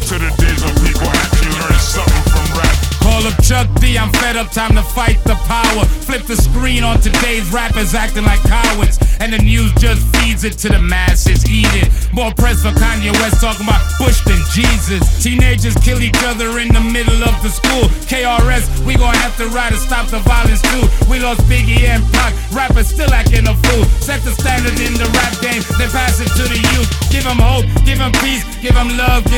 to the days when people actually learned something from rap. Call up Chuck D, I'm fed up, time to fight the power. Flip the screen on today's rappers acting like cowards, and the news just feeds it to the masses, eat it. More press for Kanye West talking about Bush than Jesus. Teenagers kill each other in the middle of the school. KRS, we gon' have to ride to stop the violence too. We lost Biggie and Pac, rappers still acting a fool. Set the standard in the rap game, then pass it to the youth. Give them hope, give them peace, give them love,